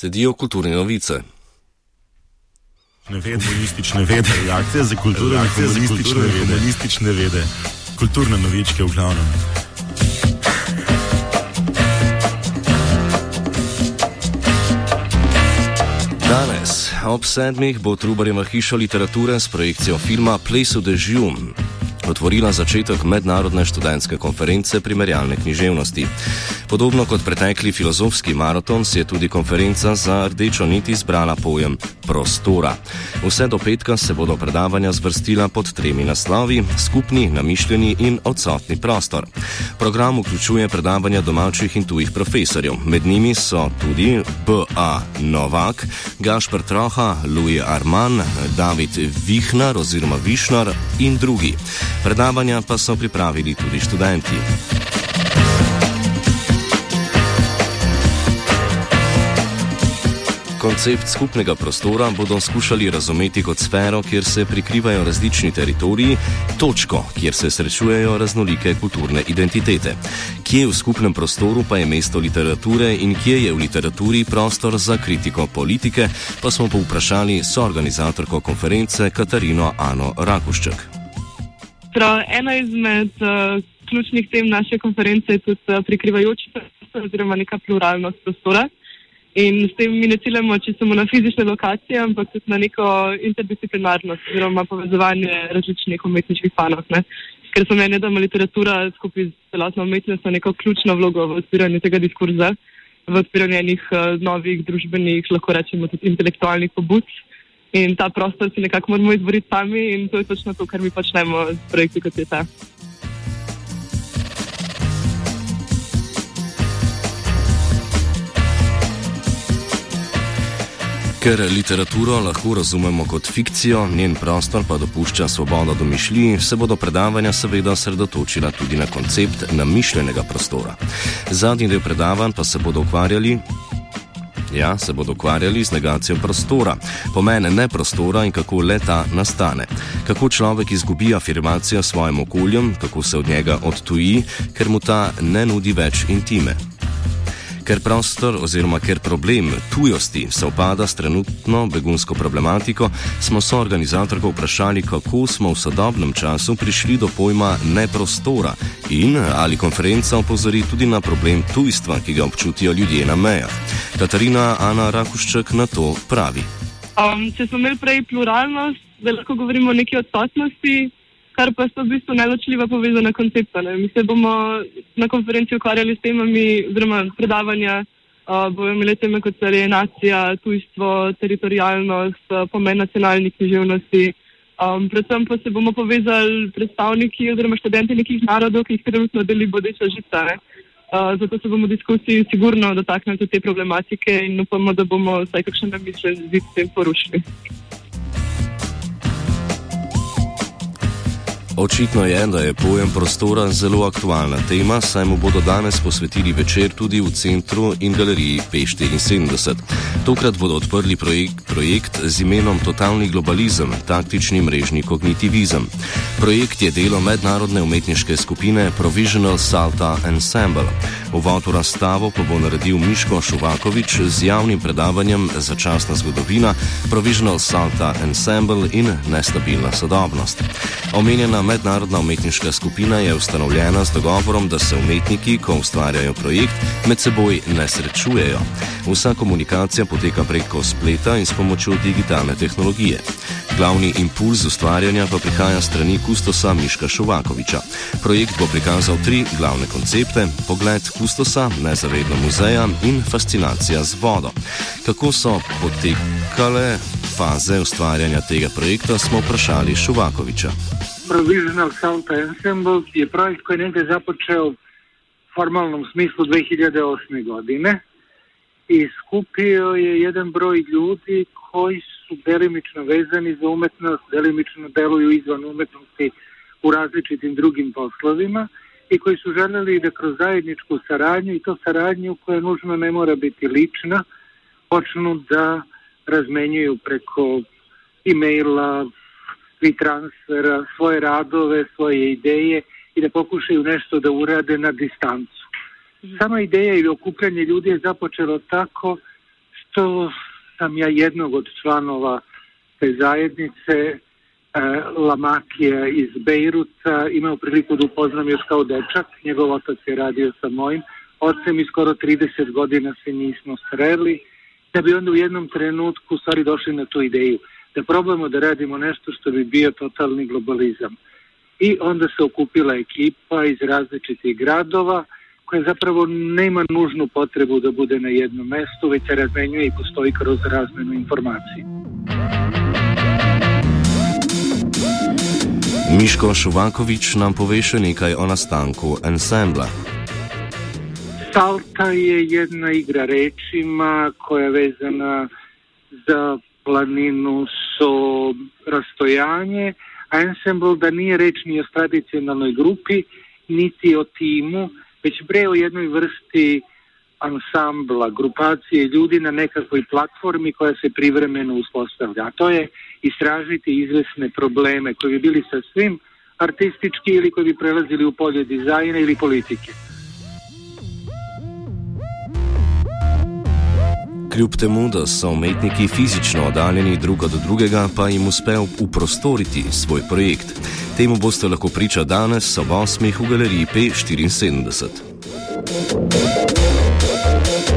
Sledijo kulturne novice. Humanistične vede, reakcije za humanistične vede, kulturne novičke v glavnem. Danes ob 7 bo Trubarjeva hiša literature s projekcijo filma Place of the Jew otvorila začetek mednarodne študentske konference primerjalne književnosti. Podobno kot pretekli filozofski maraton si je tudi konferenca za rdečo nit izbrala pojem prostora. Vse do petka se bodo predavanja zvrstila pod 3 naslovi: skupni, namišljeni in odsotni prostor. Program vključuje predavanja domačih in tujih profesorjev. Med njimi so tudi B.A. Novak, Gašper Troha, Louis Arman, David Vihnar oziroma Višnar in drugi. Predavanja pa so pripravili tudi študenti. Koncept skupnega prostora bodo skušali razumeti kot sfero, kjer se prikrivajo različni teritoriji, točko, kjer se srečujejo raznolike kulturne identitete. Kje v skupnem prostoru pa je mesto literature in kje je v literaturi prostor za kritiko politike, pa smo povprašali soorganizatorko konference Katarino Ano Rakušček. Ena izmed ključnih tem naše konference je tudi prikrivajoči prostor oziroma neka pluralnost prostora. In s tem mi ne ciljamo čisto na fizične lokacije, ampak tudi na neko interdisciplinarnost oziroma povezovanje različnih umetniških panog. Ker so meni, da ima literatura skupaj z celotno umetnostjo neko ključno vlogo v odpiranju tega diskurza, v odpiranju enih novih družbenih, lahko rečemo tudi intelektualnih pobud. In ta prostor si nekako moramo izboriti sami in to je točno to, kar mi počnemo s projekti kot je ta. Ker literaturo lahko razumemo kot fikcijo, njen prostor pa dopušča svobodo domišljiji, se bodo predavanja seveda sredotočila tudi na koncept namišljenega prostora. Zadnji del predavanj pa se bodo ukvarjali z negacijo prostora, pomene neprostora in kako le-ta nastane. Kako človek izgubi afirmacijo s svojim okoljem, kako se od njega odtuji, ker mu ta ne nudi več intime. Ker prostor oziroma ker problem tujosti sovpada s trenutno begunsko problematiko, smo soorganizatorko vprašali, kako smo v sodobnem času prišli do pojma neprostora in ali konferenca opozori tudi na problem tujstva, ki ga občutijo ljudje na mejah. Katarina Ana Rakušček na to pravi. Če smo imeli prej pluralnost, da lahko govorimo o neki odsotnosti, kar pa so v bistvu neločljiva povezana koncepta. Mi se bomo na konferenci ukvarjali s temami, oziroma predavanja, bomo imeli teme kot so alienacija, tujstvo, teritorialnost, pomen nacionalne književnosti. Predvsem pa se bomo povezali predstavniki oziroma študenti nekih narodov, ki jih trenutno deli bodeča žica. Zato se bomo v diskusiji sigurno dotaknili tudi te problematike in upamo, da bomo vsaj kakšen namišljen zid s tem porušili. Očitno je, da je pojem prostora zelo aktualna tema, saj mu bodo danes posvetili večer tudi v centru in galeriji P74. Tokrat bodo odprli projekt z imenom Totalni globalizem, taktični mrežni kognitivizem. Projekt je delo mednarodne umetniške skupine Provisional Salta Ensemble. Uvod v razstavo pa bo naredil Miško Šuvakovič z javnim predavanjem Začasna zgodovina, Provisional Salta Ensemble in nestabilna sodobnost. Omenjena mednarodna umetniška skupina je ustanovljena z dogovorom, da se umetniki, ko ustvarjajo projekt, med seboj ne srečujejo. Vsa komunikacija poteka preko spleta in s pomočjo digitalne tehnologije. Glavni impuls ustvarjanja pa prihaja strani kustosa Miška Šuvakoviča. Projekt bo prikazal 3 glavne koncepte: pogled kustosa, nezavedno muzeja in fascinacija z vodo. Kako so potekale faze ustvarjanja tega projekta, smo vprašali Šuvakoviča. Provisional Salta Ensemble je projekt koji je negdje započeo u formalnom smislu 2008. godine i skupio je jedan broj ljudi koji su delimično vezani za umetnost, delimično deluju izvan umetnosti u različitim drugim poslovima i koji su željeli da kroz zajedničku saradnju, i to saradnju koja nužno ne mora biti lična, počnu da razmenjuju preko e-maila i transfera svoje radove, svoje ideje i da pokušaju nešto da urade na distancu. Sama ideja i okupljanje ljudi je započelo tako što sam ja jednog od članova te zajednice, Lamakija iz Bejruta, imao priliku da upoznam još kao dečak. Njegov otac je radio sa mojim ocem i skoro 30 godina se nismo sreli, da bi onda u jednom trenutku stvari došli na tu ideju da probamo da radimo nešto što bi bio totalni globalizam. I onda se okupila ekipa iz različitih gradova koja zapravo nema nužnu potrebu da bude na jednom mestu, već se razmenjuje i postoji kroz razmenu informacije. Miško Šuvaković nam pove še nekaj o nastanku ensembla. Salta je jedna igra rečima koja je vezana za planinu so rastojanje, a ensemble da nije reč ni o tradicionalnoj grupi, niti o timu, već bre o jednoj vrsti ansambla, grupacije ljudi na nekakvoj platformi koja se privremeno uspostavlja. A to je istražiti izvesne probleme koji bi bili sasvim artistički ili koji bi prelazili u polje dizajna ili politike. Kljub temu, da so umetniki fizično oddaljeni drug od drugega, pa jim uspe uprostoriti svoj projekt. Temu boste lahko priča danes ob 8. v galeriji P74.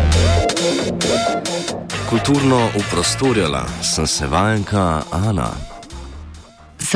Kulturno uprostorjala sem se vajenka Ana.